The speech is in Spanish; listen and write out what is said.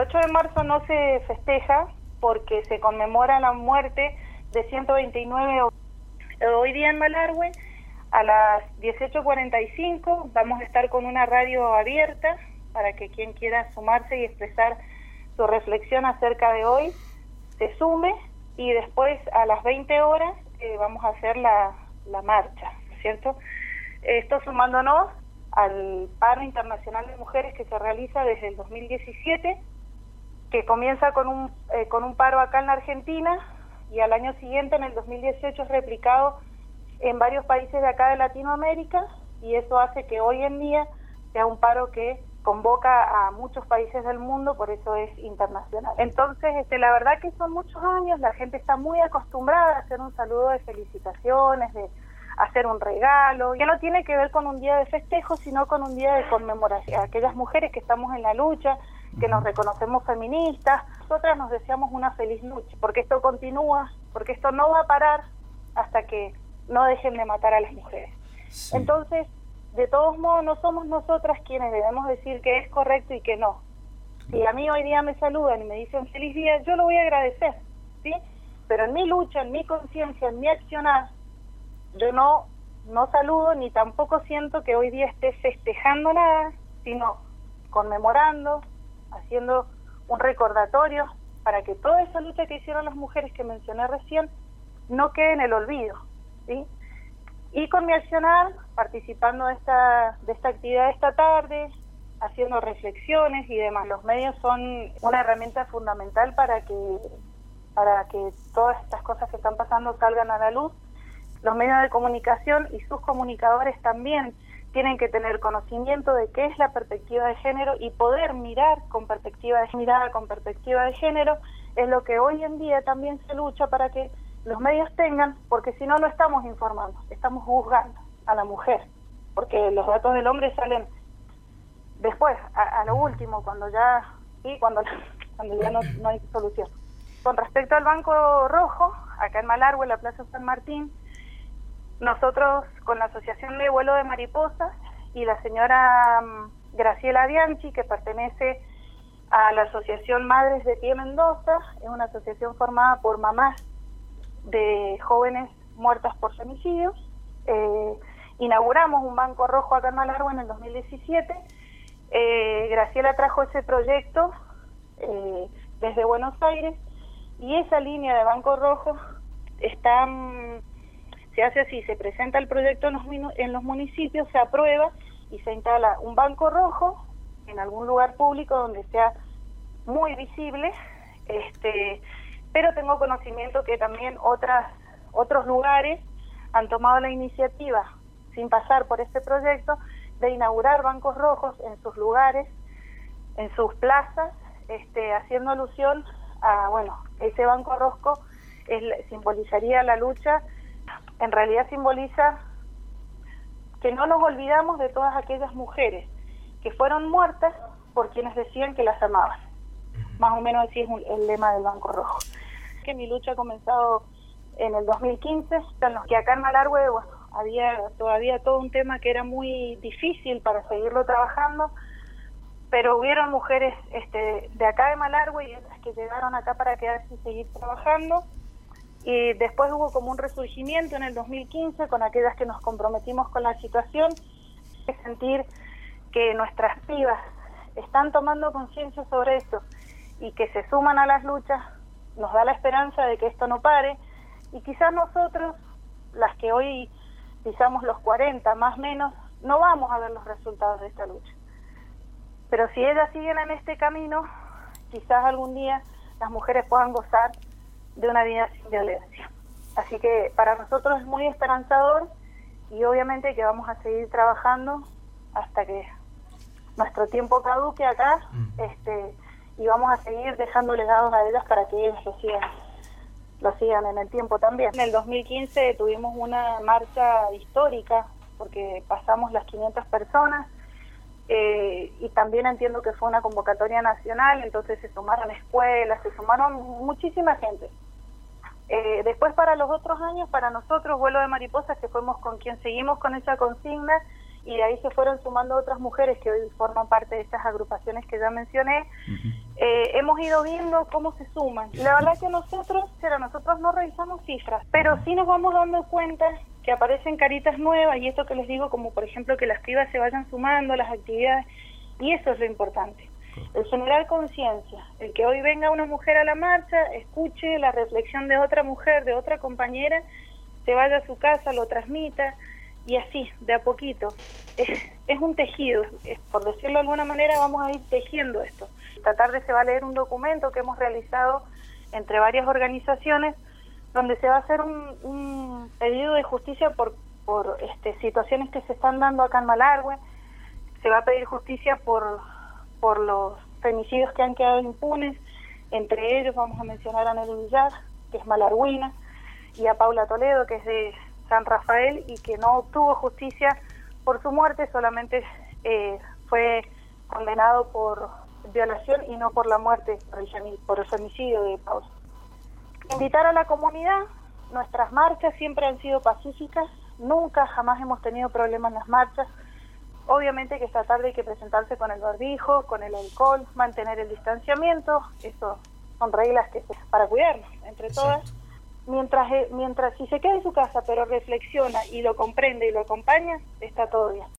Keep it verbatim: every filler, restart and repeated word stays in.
ocho de marzo no se festeja porque se conmemora la muerte de ciento veintinueve. Hoy día en Malargüe, a las dieciocho cuarenta y cinco, vamos a estar con una radio abierta para que quien quiera sumarse y expresar su reflexión acerca de hoy se sume, y después a las veinte horas eh, vamos a hacer la, la marcha, ¿cierto? Esto sumándonos al paro internacional de mujeres que se realiza desde el dos mil diecisiete, que comienza con un, eh, con un paro acá en la Argentina, y al año siguiente, en el dos mil dieciocho, es replicado en varios países de acá de Latinoamérica, y eso hace que hoy en día sea un paro que convoca a muchos países del mundo, por eso es internacional. Entonces, este, la verdad que son muchos años, la gente está muy acostumbrada a hacer un saludo de felicitaciones, de hacer un regalo, que no tiene que ver con un día de festejo, sino con un día de conmemoración. Aquellas mujeres que estamos en la lucha, que nos reconocemos feministas, nosotras nos deseamos una feliz lucha, porque esto continúa, porque esto no va a parar hasta que no dejen de matar a las mujeres. Sí. Entonces, de todos modos, no somos nosotras quienes debemos decir que es correcto y que no. Si a mí hoy día me saludan y me dicen feliz día, yo lo voy a agradecer, ¿sí? Pero en mi lucha, en mi conciencia, en mi accionar, yo no, no saludo ni tampoco siento que hoy día esté festejando nada, sino conmemorando, haciendo un recordatorio para que toda esa lucha que hicieron las mujeres que mencioné recién no quede en el olvido, ¿sí? Y con mi accionar, participando de esta, de esta actividad esta tarde, haciendo reflexiones y demás. Los medios son una herramienta fundamental para que, para que todas estas cosas que están pasando salgan a la luz. Los medios de comunicación y sus comunicadores también tienen que tener conocimiento de qué es la perspectiva de género y poder mirar con perspectiva de mirada con perspectiva de género. Es lo que hoy en día también se lucha para que los medios tengan, porque si no, no estamos informando, estamos juzgando a la mujer, porque los datos del hombre salen después, a, a lo último, cuando ya sí, cuando, cuando ya no, no hay solución. Con respecto al Banco Rojo, acá en Malargüe, en la Plaza San Martín, nosotros con la Asociación de Vuelo de Mariposas y la señora um, Graciela Bianchi, que pertenece a la Asociación Madres de Pie Mendoza, es una asociación formada por mamás de jóvenes muertas por femicidios. Eh, inauguramos un Banco Rojo acá en Malargüe en el dos mil diecisiete. Eh, Graciela trajo ese proyecto eh, desde Buenos Aires, y esa línea de Banco Rojo está, um, se hace así: se presenta el proyecto en los, en los municipios, se aprueba y se instala un Banco Rojo en algún lugar público donde sea muy visible, este pero tengo conocimiento que también otras otros lugares han tomado la iniciativa, sin pasar por este proyecto, de inaugurar bancos rojos en sus lugares, en sus plazas, este, haciendo alusión a, bueno, ese banco rojo es, simbolizaría la lucha, en realidad simboliza que no nos olvidamos de todas aquellas mujeres que fueron muertas por quienes decían que las amaban. Más o menos así es un, el lema del Banco Rojo. Que mi lucha ha comenzado en el dos mil quince, en los que acá en Malargüe, bueno, había todavía todo un tema que era muy difícil para seguirlo trabajando, pero hubieron mujeres este, de acá de Malargüe y otras que llegaron acá para quedarse y seguir trabajando, y después hubo como un resurgimiento en el dos mil quince con aquellas que nos comprometimos con la situación, de sentir que nuestras pibas están tomando conciencia sobre esto y que se suman a las luchas. Nos da la esperanza de que esto no pare, y quizás nosotros, las que hoy pisamos los cuarenta, más o menos, no vamos a ver los resultados de esta lucha. Pero si ellas siguen en este camino, quizás algún día las mujeres puedan gozar de una vida sin violencia. Así que para nosotros es muy esperanzador, y obviamente que vamos a seguir trabajando hasta que nuestro tiempo caduque acá, mm. este y vamos a seguir dejando legados a ellas para que ellos lo sigan, lo sigan en el tiempo también. En el dos mil quince tuvimos una marcha histórica, porque pasamos las quinientas personas, eh, y también entiendo que fue una convocatoria nacional, entonces se sumaron escuelas, se sumaron muchísima gente. Eh, después, para los otros años, para nosotros, Vuelo de Mariposas, que fuimos con quien seguimos con esa consigna, y de ahí se fueron sumando otras mujeres que hoy forman parte de estas agrupaciones que ya mencioné. Uh-huh. eh, hemos ido viendo cómo se suman. La verdad que nosotros, pero nosotros no revisamos cifras, pero sí nos vamos dando cuenta que aparecen caritas nuevas, y esto que les digo, como por ejemplo que las pibas se vayan sumando, las actividades, y eso es lo importante. El generar conciencia, el que hoy venga una mujer a la marcha, escuche la reflexión de otra mujer, de otra compañera, se vaya a su casa, lo transmita, y así, de a poquito. Es, es un tejido, es, por decirlo de alguna manera, vamos a ir tejiendo esto. Esta tarde se va a leer un documento que hemos realizado entre varias organizaciones, donde se va a hacer un, un pedido de justicia por, por este, situaciones que se están dando acá en Malargüe. Se va a pedir justicia por, por los femicidios que han quedado impunes. Entre ellos vamos a mencionar a Nelly Villar, que es malargüina, y a Paula Toledo, que es de San Rafael, y que no obtuvo justicia por su muerte, solamente eh, fue condenado por violación y no por la muerte, por el, por el femicidio de Paula. Invitar a la comunidad. Nuestras marchas siempre han sido pacíficas, nunca, jamás hemos tenido problemas en las marchas. Obviamente que esta tarde hay que presentarse con el barbijo, con el alcohol, mantener el distanciamiento, eso son reglas que para cuidarnos entre todas. Exacto. Mientras, mientras si se queda en su casa pero reflexiona y lo comprende y lo acompaña, está todo bien.